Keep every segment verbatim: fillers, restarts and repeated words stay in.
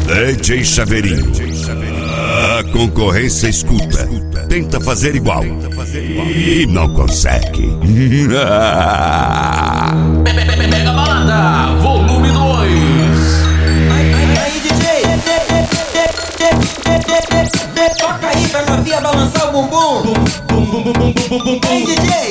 D J Chaveirinho. A concorrência escuta, tenta fazer igual e não consegue. Mega Balada, volume dois. Aí, D J, toca aí pra novinha balançar o bumbum. Aí, D J,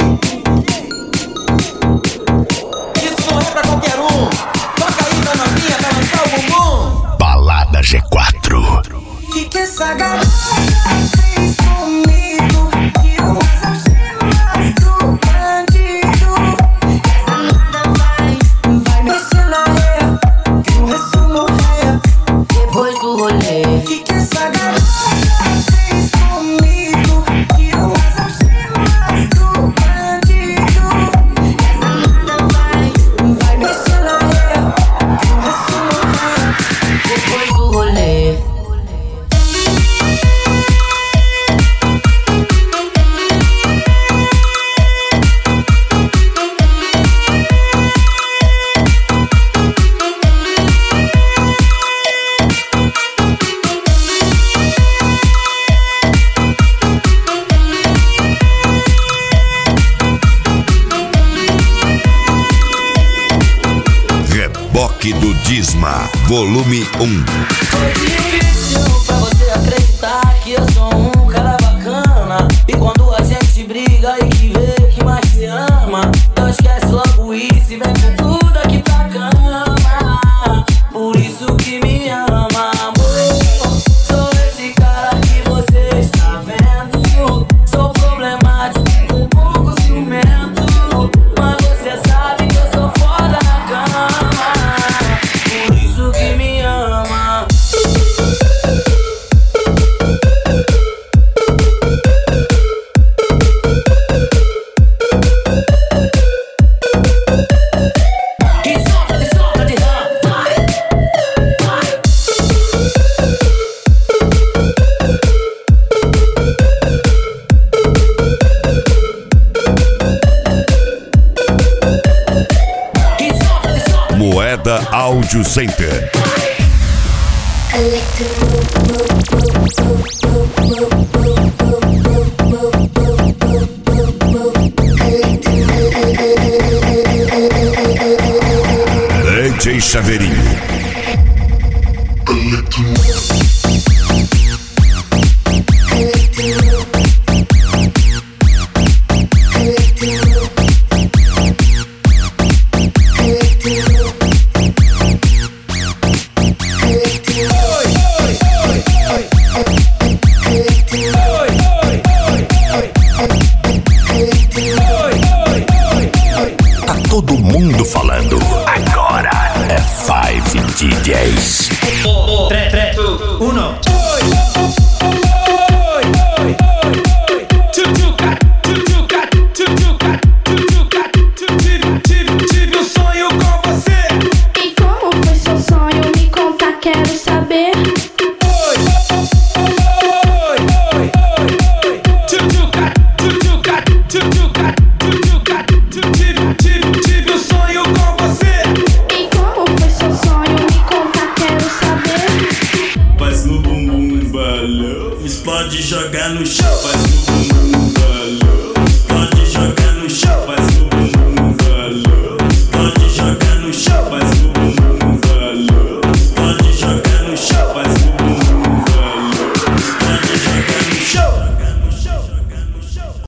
isso não é pra qualquer um. Toca aí pra novinha balançar o bumbum. Balada G quatro. Que que essa garota fez comigo? Que eu mais achei mais do bandido. Essa nada vai, vai mexer na ré, que eu resumo ré depois do rolê. Que que essa garota fez comigo? Que eu mais achei mais do bandido. Essa nada vai, vai mexer na ré, que eu resumo ré depois do rolê. Reboque do Disma, volume um. Foi difícil pra você acreditar que eu sou um cara bacana. E quando a gente briga e que vê que mais se ama, então esquece logo isso e vem com tudo aqui pra cama. Por isso que me ama, amor. Sou esse cara que você está vendo. Sou problemático, um pouco ciumento, mas você sabe que eu sou foda na cama. Por isso que me ama. E solta de solta de rã, vai, vai. E solta de solta. Moeda Áudio Center. D J Chaveirinho. Tá todo mundo falando. Agora é Five D Js. Tre, tre, uno. Tive um sonho com você. E como foi seu sonho? Me conta, quero saber. Tive um sonho com você. E como foi seu sonho? Me conta, quero saber. Faz no bumbum balão. Explode, joga no chão. Faz no